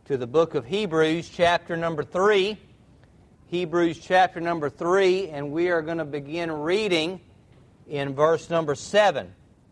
to the book of Hebrews, chapter number 3. Hebrews chapter number 3, and we are going to begin reading in verse number 7.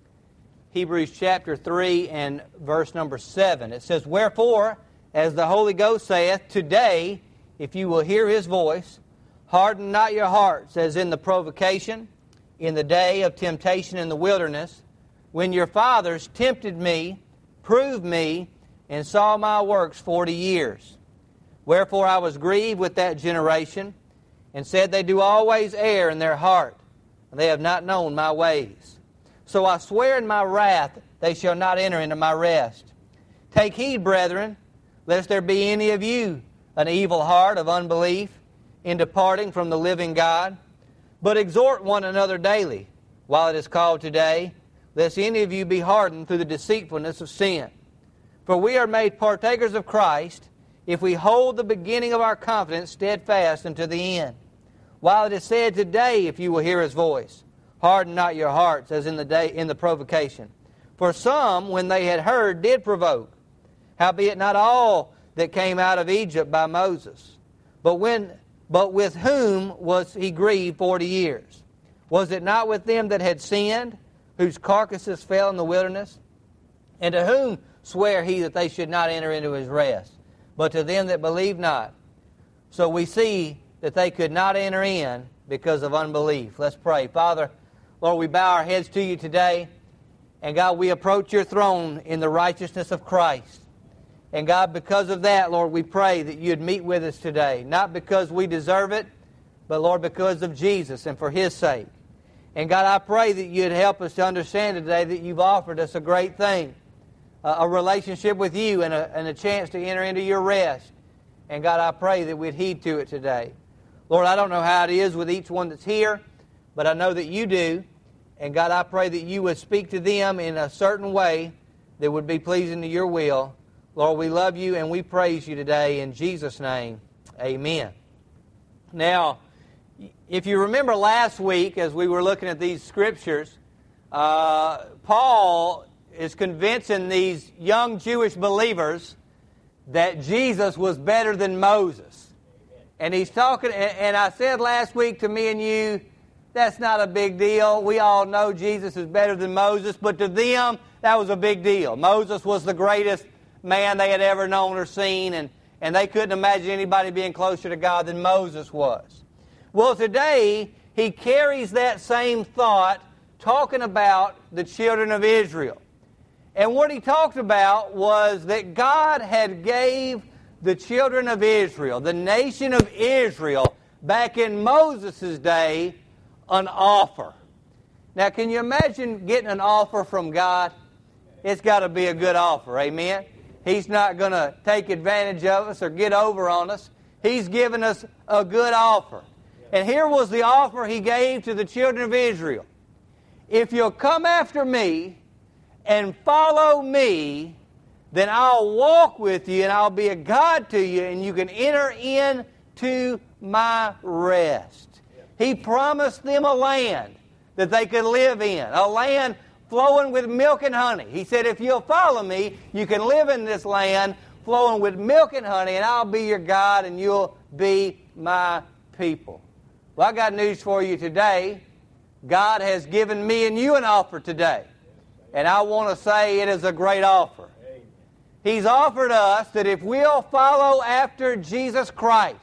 Hebrews chapter 3 and verse number 7. It says, "Wherefore, as the Holy Ghost saith, today, if you will hear His voice, harden not your hearts, as in the provocation, in the day of temptation in the wilderness, when your fathers tempted me, proved me, and saw my works 40 years. Wherefore I was grieved with that generation, and said, they do always err in their heart, and they have not known my ways. So I swear in my wrath, they shall not enter into my rest. Take heed, brethren, lest there be any of you an evil heart of unbelief in departing from the living God. But exhort one another daily, while it is called today, lest any of you be hardened through the deceitfulness of sin. For we are made partakers of Christ, if we hold the beginning of our confidence steadfast unto the end. While it is said, today, if you will hear His voice, harden not your hearts, as in the provocation. For some, when they had heard, did provoke. Howbeit not all that came out of Egypt by Moses. But with whom was he grieved 40 years? Was it not with them that had sinned, whose carcasses fell in the wilderness? And to whom sware he that they should not enter into his rest? But to them that believe not. So we see that they could not enter in because of unbelief. Let's pray. Father, Lord, we bow our heads to you today. And God, we approach your throne in the righteousness of Christ. And God, because of that, Lord, we pray that you'd meet with us today. Not because we deserve it, but Lord, because of Jesus and for His sake. And God, I pray that you'd help us to understand today that you've offered us a great thing. A relationship with you and a chance to enter into your rest. And God, I pray that we'd heed to it today. Lord, I don't know how it is with each one that's here, but I know that you do. And God, I pray that you would speak to them in a certain way that would be pleasing to your will. Lord, we love you and we praise you today. In Jesus' name, amen. Now, if you remember last week as we were looking at these scriptures, Paul is convincing these young Jewish believers that Jesus was better than Moses. And he's talking, and I said last week to me and you, that's not a big deal. We all know Jesus is better than Moses, but to them, that was a big deal. Moses was the greatest man they had ever known or seen, and they couldn't imagine anybody being closer to God than Moses was. Well, today, he carries that same thought, talking about the children of Israel. And what he talked about was that God had gave the children of Israel, the nation of Israel, back in Moses' day, an offer. Now, can you imagine getting an offer from God? It's got to be a good offer, amen? He's not going to take advantage of us or get over on us. He's given us a good offer. And here was the offer He gave to the children of Israel. If you'll come after me and follow me, then I'll walk with you and I'll be a God to you and you can enter into my rest. He promised them a land that they could live in, a land flowing with milk and honey. He said, if you'll follow me, you can live in this land flowing with milk and honey, and I'll be your God and you'll be my people. Well, I got news for you today. God has given me and you an offer today. And I want to say it is a great offer. He's offered us that if we'll follow after Jesus Christ,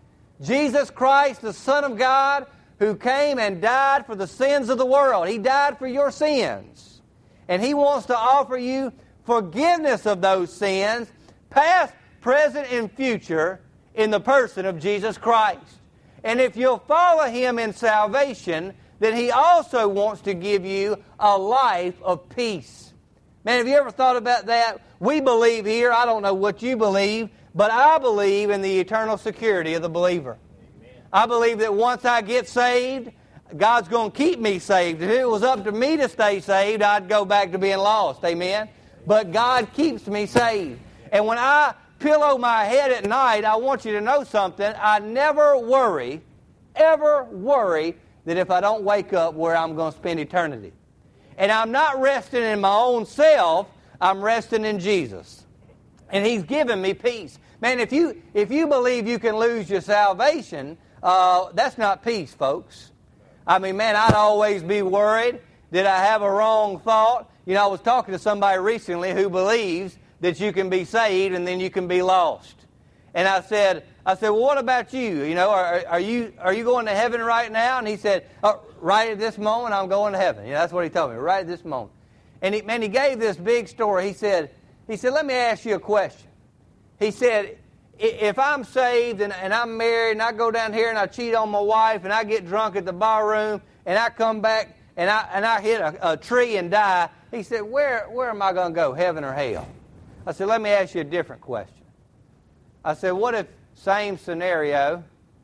the Son of God, who came and died for the sins of the world. He died for your sins. And He wants to offer you forgiveness of those sins, past, present, and future, in the person of Jesus Christ. And if you'll follow Him in salvation, then He also wants to give you a life of peace. Man, have you ever thought about that? We believe here, I don't know what you believe, but I believe in the eternal security of the believer. Amen. I believe that once I get saved, God's going to keep me saved. If it was up to me to stay saved, I'd go back to being lost. Amen? But God keeps me saved. And when I pillow my head at night, I want you to know something. I never worry, ever worry, that if I don't wake up where I'm going to spend eternity. And I'm not resting in my own self, I'm resting in Jesus. And He's given me peace. Man, if you believe you can lose your salvation, that's not peace, folks. I mean, man, I'd always be worried. Did I have a wrong thought? You know, I was talking to somebody recently who believes that you can be saved and then you can be lost. And I said, well, what about you? You know, are you going to heaven right now? And he said, right at this moment, I'm going to heaven. You know, that's what he told me, right at this moment. And he gave this big story. He said, let me ask you a question. He said, if I'm saved and I'm married and I go down here and I cheat on my wife and I get drunk at the bar room and I come back and I hit a tree and die, he said, where am I going to go, heaven or hell? I said, let me ask you a different question. I said, what if, same scenario,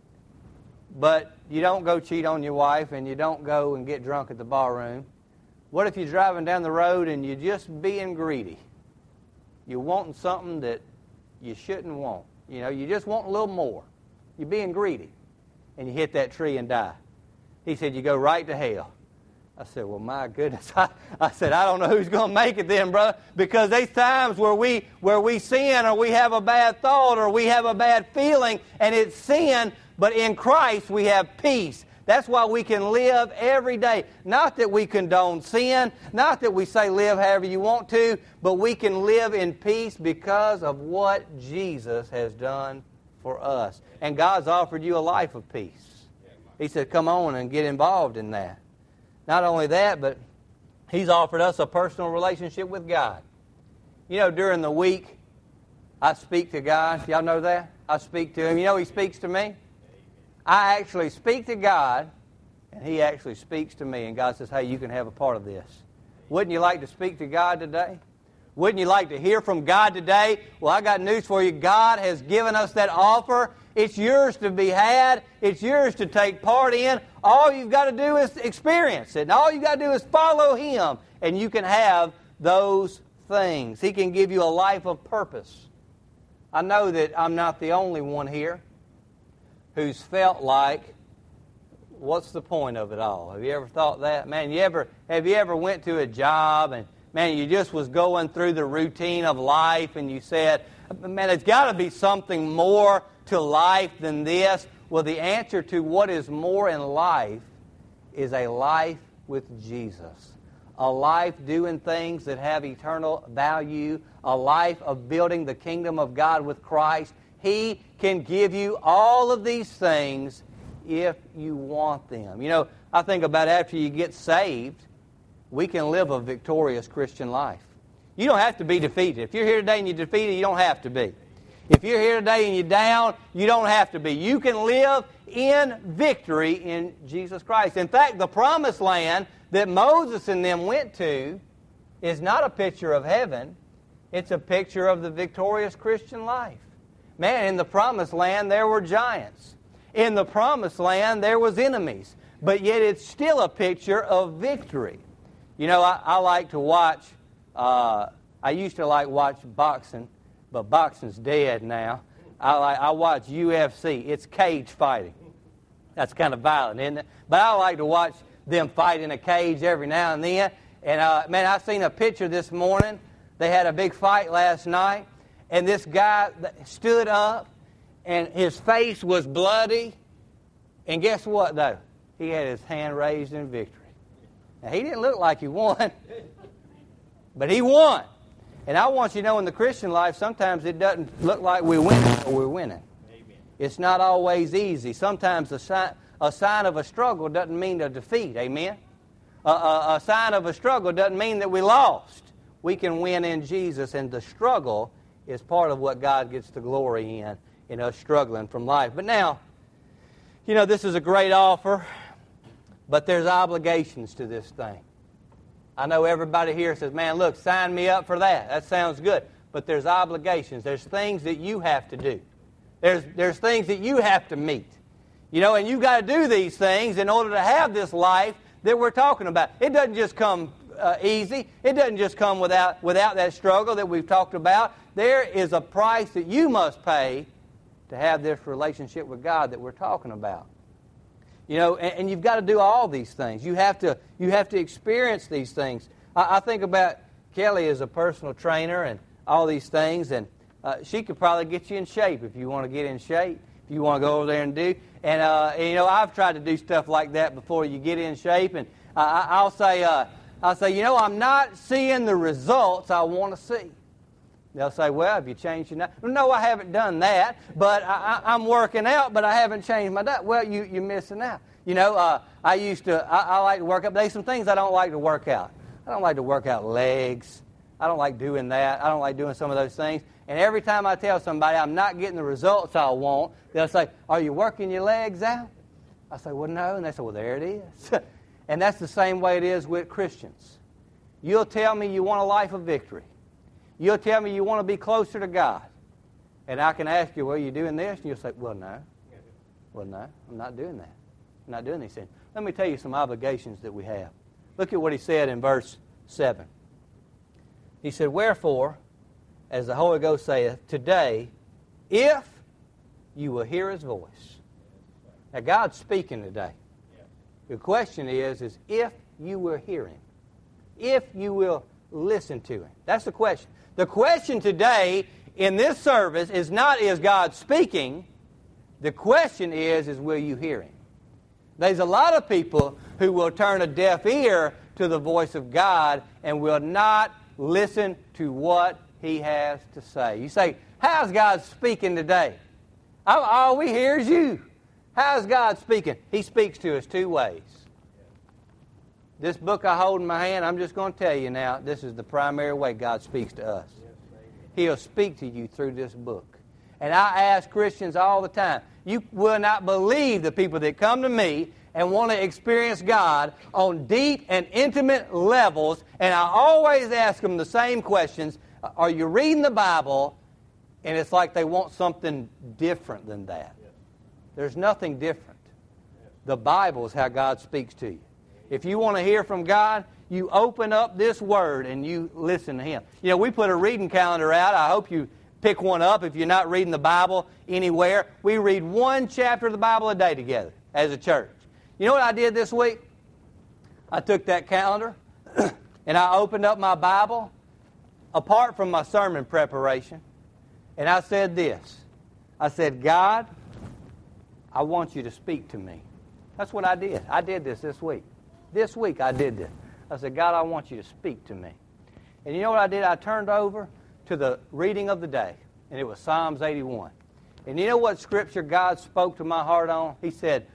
but you don't go cheat on your wife and you don't go and get drunk at the bar room? What if you're driving down the road and you're just being greedy? You're wanting something that you shouldn't want. You know, you just want a little more. You're being greedy. And you hit that tree and die. He said, you go right to hell. I said, well, my goodness. I said, I don't know who's going to make it then, brother, because there's times where we sin or we have a bad thought or we have a bad feeling, and it's sin, but in Christ we have peace. That's why we can live every day. Not that we condone sin, not that we say live however you want to, but we can live in peace because of what Jesus has done for us. And God's offered you a life of peace. He said, come on and get involved in that. Not only that, but He's offered us a personal relationship with God. You know, during the week, I speak to God. Y'all know that? I speak to Him. You know He speaks to me? I actually speak to God, and He actually speaks to me. And God says, hey, you can have a part of this. Wouldn't you like to speak to God today? Wouldn't you like to hear from God today? Well, I got news for you. God has given us that offer. It's yours to be had. It's yours to take part in. All you've got to do is experience it. And all you've got to do is follow Him. And you can have those things. He can give you a life of purpose. I know that I'm not the only one here who's felt like, what's the point of it all? Have you ever thought that? Man, have you ever went to a job and, man, you just was going through the routine of life and you said, man, there's got to be something more to life than this? Well, the answer to what is more in life is a life with Jesus. A life doing things that have eternal value. A life of building the kingdom of God with Christ. He can give you all of these things if you want them. You know, I think about after you get saved, we can live a victorious Christian life. You don't have to be defeated. If you're here today and you're defeated, you don't have to be. If you're here today and you're down, you don't have to be. You can live in victory in Jesus Christ. In fact, the promised land that Moses and them went to is not a picture of heaven. It's a picture of the victorious Christian life. Man, in the promised land there were giants. In the promised land there was enemies. But yet it's still a picture of victory. You know, I like to watch, I used to like watch boxing, but boxing's dead now. I watch UFC. It's cage fighting. That's kind of violent, isn't it? But I like to watch them fight in a cage every now and then. And, man, I seen a picture this morning. They had a big fight last night. And this guy stood up, and his face was bloody. And guess what, though? He had his hand raised in victory. Now, he didn't look like he won, but he won. And I want you to know in the Christian life, sometimes it doesn't look like we're winning, but we're winning. Amen. It's not always easy. Sometimes a sign of a struggle doesn't mean a defeat. Amen? A sign of a struggle doesn't mean that we lost. We can win in Jesus, and the struggle is part of what God gets the glory in us struggling from life. But now, you know, this is a great offer, but there's obligations to this thing. I know everybody here says, man, look, sign me up for that. That sounds good. But there's obligations. There's things that you have to do. There's things that you have to meet. You know, and you've got to do these things in order to have this life that we're talking about. It doesn't just come easy. It doesn't just come without that struggle that we've talked about. There is a price that you must pay to have this relationship with God that we're talking about. You know, and you've got to do all these things. You have to experience these things. I think about Kelly as a personal trainer and all these things, and She could probably get you in shape if you want to get in shape, if you want to go over there and do. And I've tried to do stuff like that before you get in shape. And I'll say, I'm not seeing the results I want to see. They'll say, well, have you changed your diet? No, I haven't done that, but I'm working out, but I haven't changed my diet. Well, you're missing out. I like to work out, but there's some things I don't like to work out. I don't like to work out legs. I don't like doing that. I don't like doing some of those things. And every time I tell somebody I'm not getting the results I want, they'll say, are you working your legs out? I say, well, no. And they say, well, there it is. And that's the same way it is with Christians. You'll tell me you want a life of victory. You'll tell me you want to be closer to God. And I can ask you, well, are you doing this? And you'll say, well, no. Well, no, I'm not doing that. I'm not doing these things. Let me tell you some obligations that we have. Look at what he said in verse 7. He said, wherefore, as the Holy Ghost saith, today, if you will hear his voice. Now, God's speaking today. The question is if you will hear him. If you will listen to him. That's the question. The question today in this service is not, is God speaking? The question is will you hear him? There's a lot of people who will turn a deaf ear to the voice of God and will not listen to what he has to say. You say, how's God speaking today? All we hear is you. How's God speaking? He speaks to us two ways. This book I hold in my hand, I'm just going to tell you now, this is the primary way God speaks to us. He'll speak to you through this book. And I ask Christians all the time, you will not believe the people that come to me and want to experience God on deep and intimate levels. And I always ask them the same questions. Are you reading the Bible? And it's like they want something different than that. There's nothing different. The Bible is how God speaks to you. If you want to hear from God, you open up this Word and you listen to Him. We put a reading calendar out. I hope you pick one up if you're not reading the Bible anywhere. We read one chapter of the Bible a day together as a church. You know what I did this week? I took that calendar and I opened up my Bible apart from my sermon preparation, and I said this. I said, God, I want you to speak to me. That's what I did. I did this week. This week I did this. I said, God, I want you to speak to me. And you know what I did? I turned over to the reading of the day, and it was Psalms 81. And you know what scripture God spoke to my heart on? He said,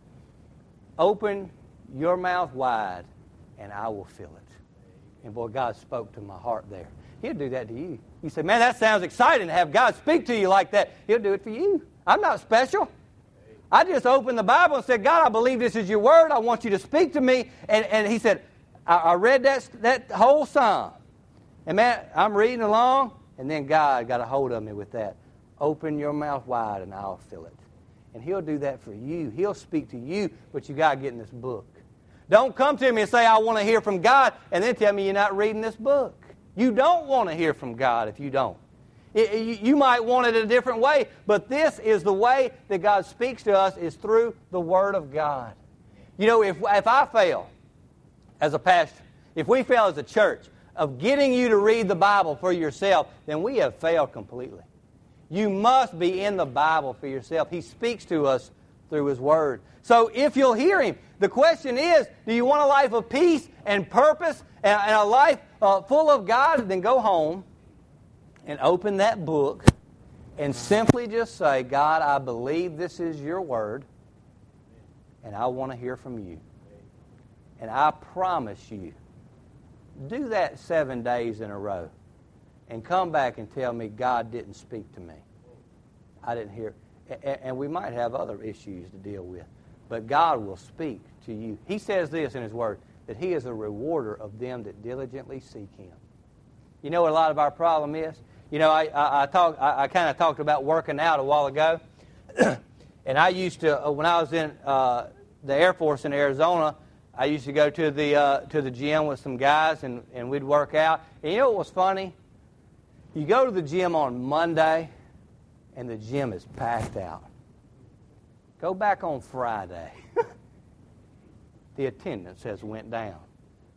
open your mouth wide, and I will fill it. And boy, God spoke to my heart there. He'll do that to you. You say, man, that sounds exciting to have God speak to you like that. He'll do it for you. I'm not special. I just opened the Bible and said, God, I believe this is your word. I want you to speak to me. And he said, I read that whole psalm. And man, I'm reading along, and then God got a hold of me with that. Open your mouth wide, and I'll fill it. And He'll do that for you. He'll speak to you, but you got to get in this book. Don't come to me and say, I want to hear from God, and then tell me you're not reading this book. You don't want to hear from God if you don't. You might want it a different way, but this is the way that God speaks to us, is through the Word of God. If I fail as a pastor, if we fail as a church of getting you to read the Bible for yourself, then we have failed completely. You must be in the Bible for yourself. He speaks to us through His Word. So if you'll hear Him, the question is, do you want a life of peace and purpose and a life full of God? Then go home and open that book and simply just say, God, I believe this is your word, and I want to hear from you. And I promise you, do that 7 days in a row and come back and tell me God didn't speak to me. I didn't hear. And we might have other issues to deal with, but God will speak to you. He says this in His Word, that He is a rewarder of them that diligently seek Him. You know what a lot of our problem is? I kind of talked about working out a while ago. And I used to, when I was in the Air Force in Arizona, I used to go to the gym with some guys, and we'd work out. And you know what was funny? You go to the gym on Monday, and the gym is packed out. Go back on Friday. The attendance has went down.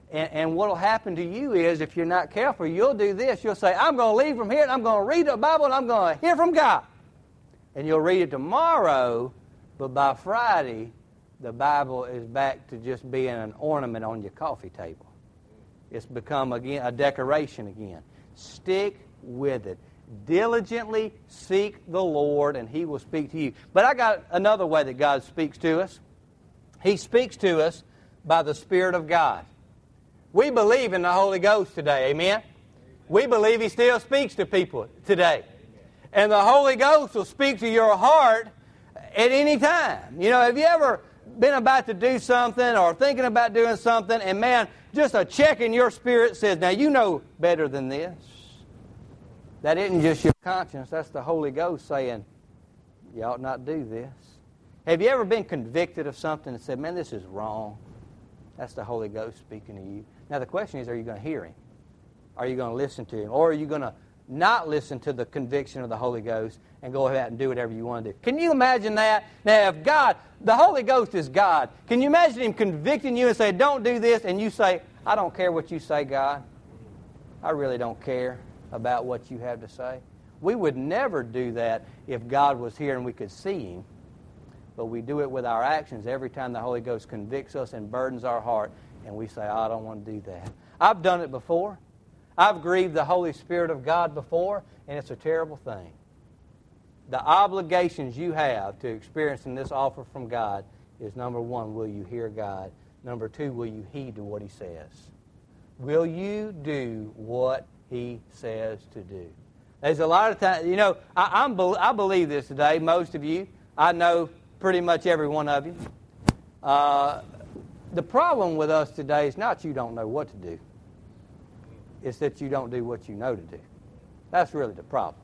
And what will happen to you is, if you're not careful, you'll do this. You'll say, I'm going to leave from here, and I'm going to read the Bible, and I'm going to hear from God. And you'll read it tomorrow, but by Friday, the Bible is back to just being an ornament on your coffee table. It's become, again, a decoration again. Stick with it. Diligently seek the Lord, and He will speak to you. But I got another way that God speaks to us. He speaks to us by the Spirit of God. We believe in the Holy Ghost today, amen? We believe He still speaks to people today. And the Holy Ghost will speak to your heart at any time. You know, have you ever been about to do something or thinking about doing something, and man, just a check in your spirit says, now you know better than this. That isn't just your conscience. That's the Holy Ghost saying, you ought not do this. Have you ever been convicted of something and said, man, this is wrong? That's the Holy Ghost speaking to you. Now the question is, are you going to hear Him? Are you going to listen to Him? Or are you going to not listen to the conviction of the Holy Ghost and go ahead and do whatever you want to do? Can you imagine that? Now if God, the Holy Ghost is God, can you imagine Him convicting you and say, don't do this, and you say, I don't care what you say, God. I really don't care about what you have to say. We would never do that if God was here and we could see Him. But we do it with our actions every time the Holy Ghost convicts us and burdens our heart, and we say, I don't want to do that. I've done it before. I've grieved the Holy Spirit of God before, and it's a terrible thing. The obligations you have to experiencing this offer from God is, number one, will you hear God? Number two, will you heed to what He says? Will you do what He says to do? There's a lot of times, you know, I believe this today, most of you. I know pretty much every one of you. The problem with us today is not you don't know what to do. It's that you don't do what you know to do. That's really the problem.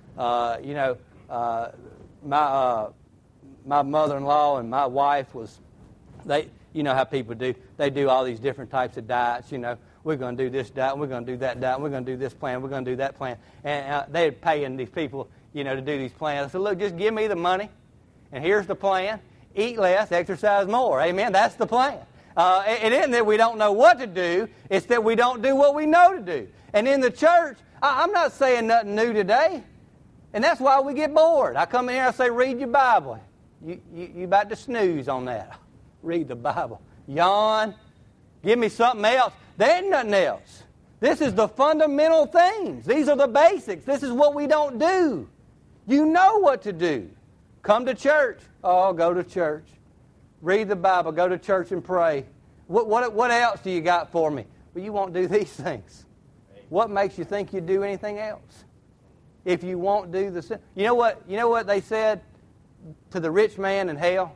My mother-in-law and my wife you know how people do. They do all these different types of diets, you know. We're going to do this diet, and we're going to do that diet, and we're going to do this plan, we're going to do that plan. And they're paying these people, you know, to do these plans. I said, look, just give me the money, and here's the plan. Eat less, exercise more. Amen? That's the plan. It isn't that we don't know what to do. It's that we don't do what we know to do. And in the church, I'm not saying nothing new today. And that's why we get bored. I come in here and I say, read your Bible. You about to snooze on that. Read the Bible. Yawn. Give me something else. There ain't nothing else. This is the fundamental things. These are the basics. This is what we don't do. You know what to do. Come to church. Oh, go to church. Read the Bible. Go to church and pray. What else do you got for me? Well, you won't do these things. What makes you think you'd do anything else? If you won't do the sin. You know what they said to the rich man in hell?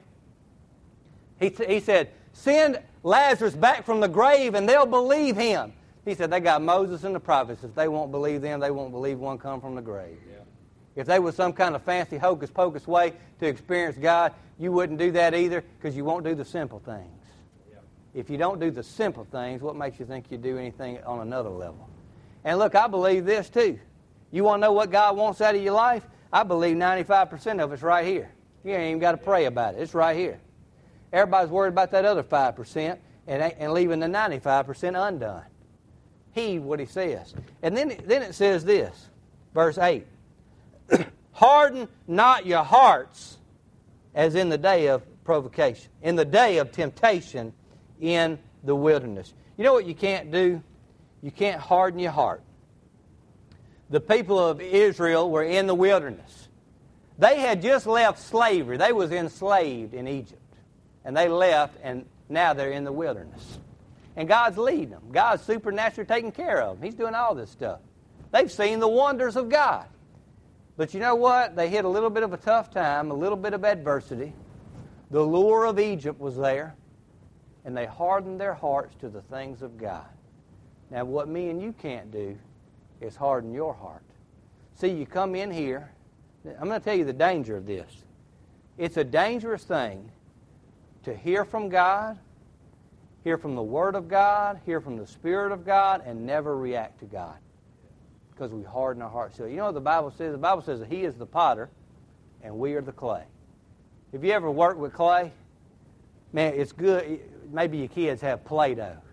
He said, send Lazarus back from the grave and they'll believe him. He said, they got Moses and the prophets. If they won't believe them, they won't believe one come from the grave. Yeah. If they was some kind of fancy hocus-pocus way to experience God, you wouldn't do that either because you won't do the simple things. Yeah. If you don't do the simple things, what makes you think you do anything on another level? And look, I believe this too. You want to know what God wants out of your life? I believe 95% of it's right here. You ain't even got to pray about it. It's right here. Everybody's worried about that other 5% and leaving the 95% undone. Heed what He says. And then it says this, verse 8. Harden not your hearts as in the day of provocation, in the day of temptation in the wilderness. You know what you can't do? You can't harden your heart. The people of Israel were in the wilderness. They had just left slavery. They was enslaved in Egypt. And they left, and now they're in the wilderness. And God's leading them. God's supernaturally taking care of them. He's doing all this stuff. They've seen the wonders of God. But you know what? They hit a little bit of a tough time, a little bit of adversity. The lure of Egypt was there, and they hardened their hearts to the things of God. Now, what me and you can't do is harden your heart. See, you come in here. I'm going to tell you the danger of this. It's a dangerous thing to hear from God, hear from the Word of God, hear from the Spirit of God, and never react to God. Because we harden our hearts. So you know what the Bible says? The Bible says that He is the potter, and we are the clay. Have you ever worked with clay? Man, it's good. Maybe your kids have Play-Doh.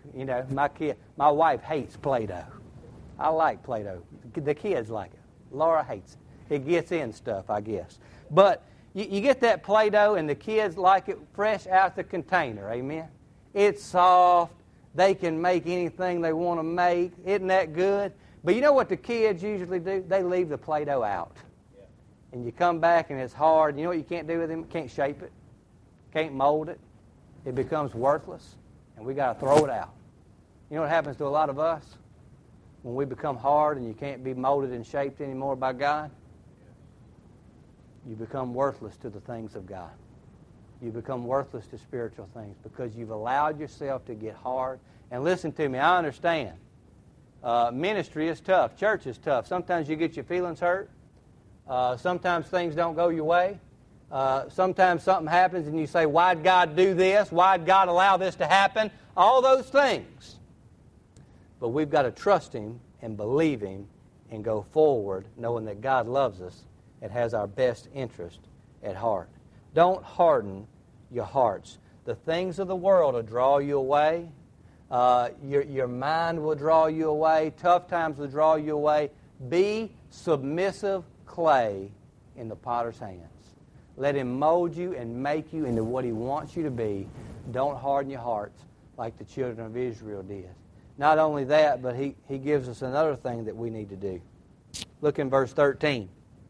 You know, my wife hates Play-Doh. I like Play-Doh. The kids like it. Laura hates it. It gets in stuff, I guess. But you get that Play-Doh, and the kids like it fresh out the container. Amen? It's soft. They can make anything they want to make. Isn't that good? But you know what the kids usually do? They leave the Play-Doh out. Yeah. And you come back, and it's hard. You know what you can't do with them? Can't shape it. Can't mold it. It becomes worthless, and we got to throw it out. You know what happens to a lot of us? When we become hard and you can't be molded and shaped anymore by God, you become worthless to the things of God. You become worthless to spiritual things because you've allowed yourself to get hard. And listen to me, I understand. Ministry is tough. Church is tough. Sometimes you get your feelings hurt. Sometimes things don't go your way. Sometimes something happens and you say, why'd God do this? Why'd God allow this to happen? All those things. But we've got to trust Him and believe Him and go forward knowing that God loves us and has our best interest at heart. Don't harden your hearts. The things of the world will draw you away. Your mind will draw you away. Tough times will draw you away. Be submissive clay in the potter's hands. Let Him mold you and make you into what He wants you to be. Don't harden your hearts like the children of Israel did. Not only that, but He gives us another thing that we need to do. Look in verse 13.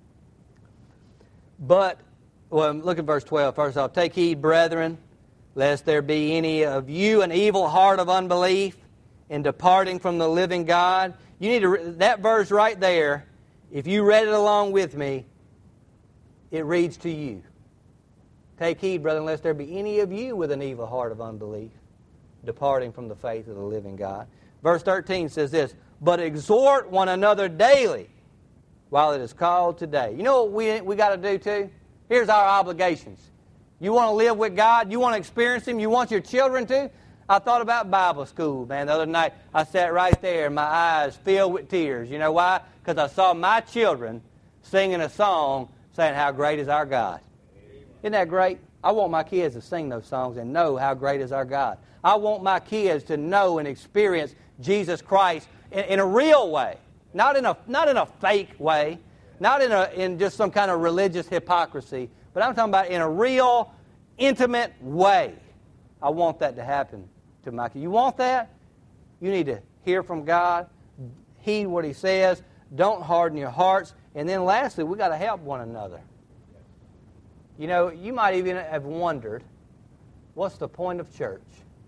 Look at verse 12. First off, take heed, brethren, lest there be any of you an evil heart of unbelief in departing from the living God. You need to that verse right there. If you read it along with me, it reads to you. Take heed, brethren, lest there be any of you with an evil heart of unbelief, departing from the faith of the living God. Verse 13 says this, but exhort one another daily while it is called today. You know what we got to do too? Here's our obligations. You want to live with God? You want to experience Him? You want your children to? I thought about Bible school, man. The other night, I sat right there, and my eyes filled with tears. You know why? Because I saw my children singing a song saying, how great is our God. Isn't that great? I want my kids to sing those songs and know how great is our God. I want my kids to know and experience Jesus Christ in a real way. Not in a fake way. Not in just some kind of religious hypocrisy. But I'm talking about in a real, intimate way. I want that to happen to my kids. You want that? You need to hear from God. Heed what He says. Don't harden your hearts. And then lastly, we've got to help one another. You know, you might even have wondered, what's the point of church?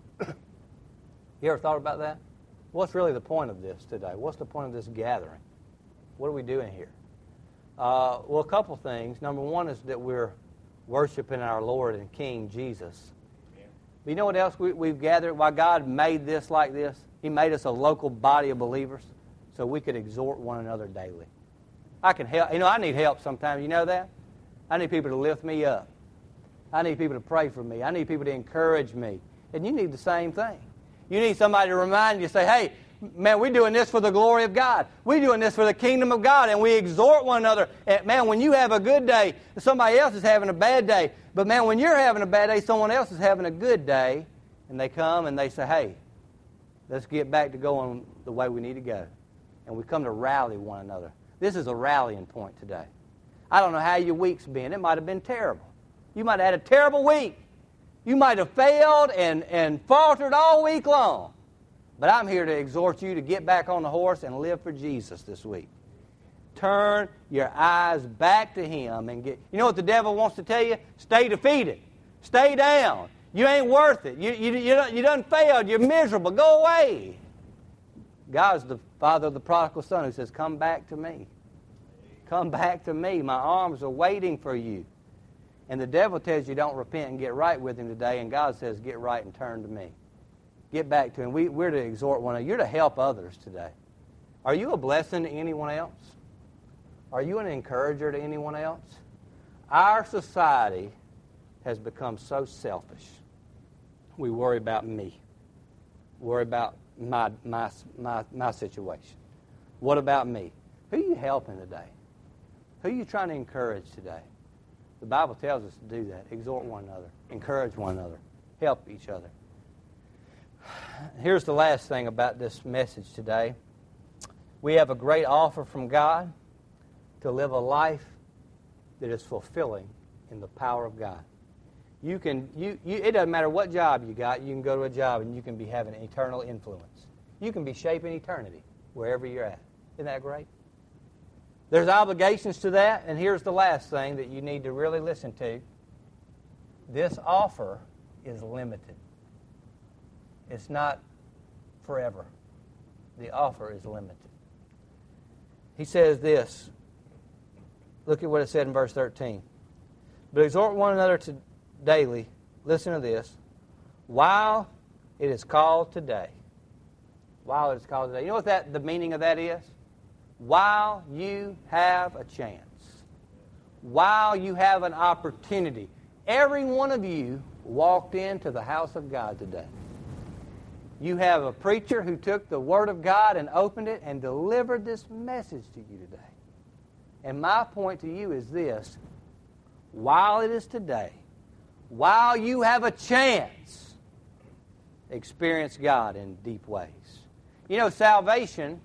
You ever thought about that? What's really the point of this today? What's the point of this gathering? What are we doing here? Well, a couple things. Number one is that we're worshiping our Lord and King Jesus. Amen. But you know what else we've gathered? Why God made this like this? He made us a local body of believers so we could exhort one another daily. I can help. You know, I need help sometimes. You know that? I need people to lift me up. I need people to pray for me. I need people to encourage me. And you need the same thing. You need somebody to remind you, say, hey, man, we're doing this for the glory of God. We're doing this for the kingdom of God. And we exhort one another. And man, when you have a good day, somebody else is having a bad day. But man, when you're having a bad day, someone else is having a good day. And they come and they say, hey, let's get back to going the way we need to go. And we come to rally one another. This is a rallying point today. I don't know how your week's been. It might have been terrible. You might have had a terrible week. You might have failed and faltered all week long. But I'm here to exhort you to get back on the horse and live for Jesus this week. Turn your eyes back to Him and get... You know what the devil wants to tell you? Stay defeated. Stay down. You ain't worth it. You done failed. You're miserable. Go away. God's the Father of the prodigal son who says, come back to me. Come back to me. My arms are waiting for you. And the devil tells you don't repent and get right with Him today, and God says get right and turn to me. Get back to Him. We're to exhort one another. You're to help others today. Are you a blessing to anyone else? Are you an encourager to anyone else? Our society has become so selfish. We worry about me. Worry about my situation. What about me? Who are you helping today? Who are you trying to encourage today? The Bible tells us to do that. Exhort one another. Encourage one another. Help each other. Here's the last thing about this message today. We have a great offer from God to live a life that is fulfilling in the power of God. It doesn't matter what job you got, you can go to a job and you can be having eternal influence. You can be shaping eternity wherever you're at. Isn't that great? There's obligations to that, and here's the last thing that you need to really listen to. This offer is limited. It's not forever. The offer is limited. He says this. Look at what it said in verse 13. But exhort one another to daily, listen to this, while it is called today. While it is called today. You know what the meaning of that is? While you have a chance. While you have an opportunity. Every one of you walked into the house of God today. You have a preacher who took the Word of God and opened it and delivered this message to you today. And my point to you is this. While it is today, while you have a chance, experience God in deep ways. You know, salvation,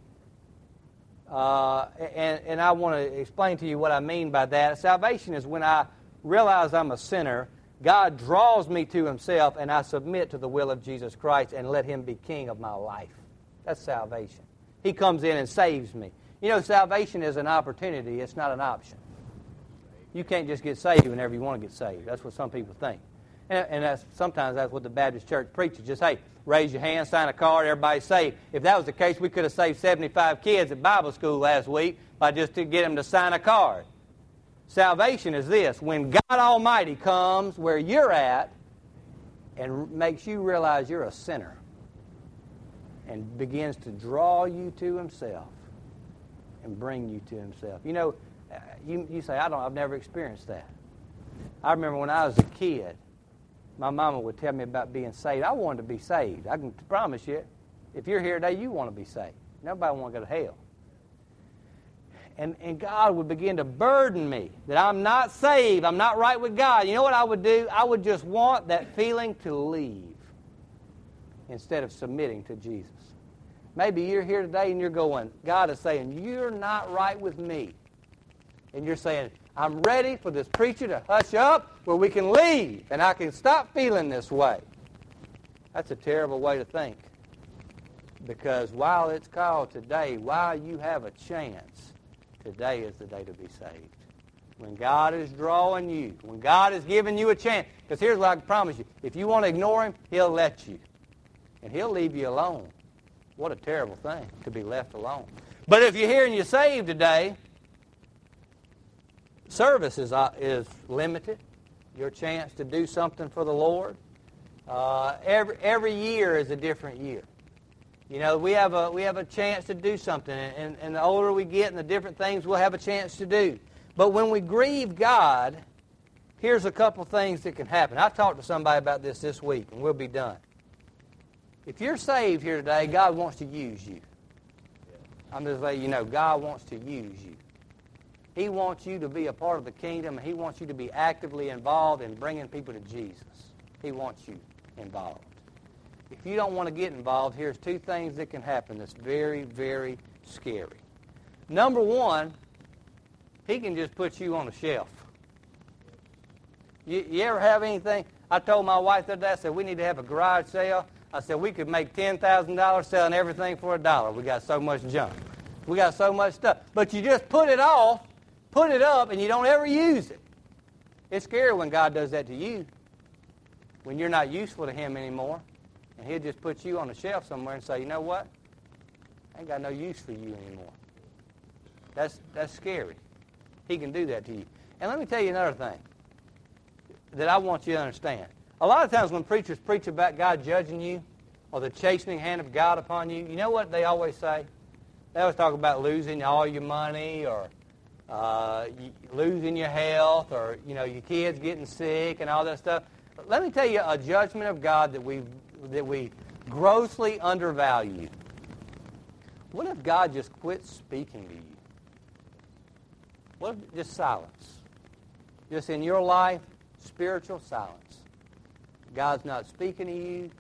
and I want to explain to you what I mean by that. Salvation is when I realize I'm a sinner, God draws me to Himself, and I submit to the will of Jesus Christ and let Him be king of my life. That's salvation. He comes in and saves me. You know, salvation is an opportunity. It's not an option. You can't just get saved whenever you want to get saved. That's what some people think. And sometimes that's what the Baptist church preaches. Just, hey, raise your hand, sign a card, everybody's saved. If that was the case, we could have saved 75 kids at Bible school last week by just to get them to sign a card. Salvation is this. When God Almighty comes where you're at and makes you realize you're a sinner and begins to draw you to Himself and bring you to Himself. You know, you say, I've never experienced that. I remember when I was a kid, my mama would tell me about being saved. I wanted to be saved. I can promise you, if you're here today, you want to be saved. Nobody wants to go to hell. And God would begin to burden me that I'm not saved, I'm not right with God. You know what I would do? I would just want that feeling to leave instead of submitting to Jesus. Maybe you're here today and you're going, God is saying, you're not right with me. And you're saying, I'm ready for this preacher to hush up where we can leave and I can stop feeling this way. That's a terrible way to think. Because while it's called today, while you have a chance, today is the day to be saved. When God is drawing you, when God is giving you a chance. Because here's what I can promise you. If you want to ignore Him, He'll let you. And He'll leave you alone. What a terrible thing to be left alone. But if you're here and you're saved today, service is limited. Your chance to do something for the Lord. Every year is a different year. You know, we have a chance to do something, and the older we get and the different things we'll have a chance to do. But when we grieve God, here's a couple things that can happen. I talked to somebody about this week, and we'll be done. If you're saved here today, God wants to use you. I'm just letting you know, God wants to use you. He wants you to be a part of the kingdom, and He wants you to be actively involved in bringing people to Jesus. He wants you involved. If you don't want to get involved, here's two things that can happen that's very, very scary. Number one, He can just put you on a shelf. You ever have anything? I told my wife the other day, I said, we need to have a garage sale. I said, we could make $10,000 selling everything for $1. We got so much junk. We got so much stuff. But you just put it off, put it up, and you don't ever use it. It's scary when God does that to you. When you're not useful to Him anymore. And He'll just put you on a shelf somewhere and say, you know what? I ain't got no use for you anymore. That's scary. He can do that to you. And let me tell you another thing that I want you to understand. A lot of times when preachers preach about God judging you or the chastening hand of God upon you, you know what they always say? They always talk about losing all your money or losing your health or, you know, your kids getting sick and all that stuff. But let me tell you a judgment of God that we grossly undervalue. What if God just quit speaking to you? What if just silence? Just in your life, spiritual silence. God's not speaking to you.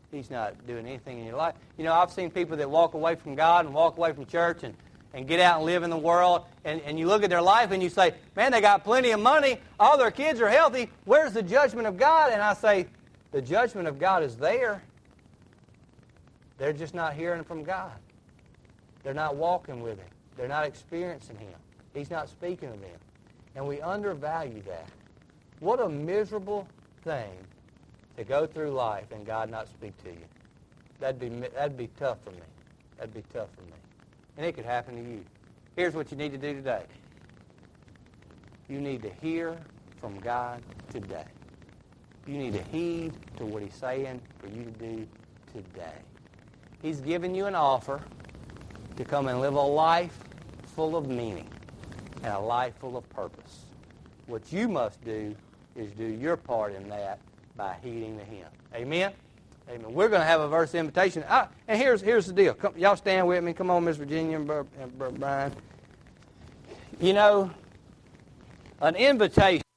He's not doing anything in your life. You know, I've seen people that walk away from God and walk away from church and get out and live in the world, and you look at their life and you say, man, they got plenty of money, all their kids are healthy, where's the judgment of God? And I say, the judgment of God is there. They're just not hearing from God. They're not walking with Him. They're not experiencing Him. He's not speaking to them. And we undervalue that. What a miserable thing to go through life and God not speak to you. That'd be tough for me. That'd be tough for me. And it could happen to you. Here's what you need to do today. You need to hear from God today. You need to heed to what He's saying for you to do today. He's given you an offer to come and live a life full of meaning and a life full of purpose. What you must do is do your part in that by heeding to Him. Amen? Amen. We're going to have a verse invitation. And here's the deal. Come, y'all stand with me. Come on, Miss Virginia and Brian. You know, an invitation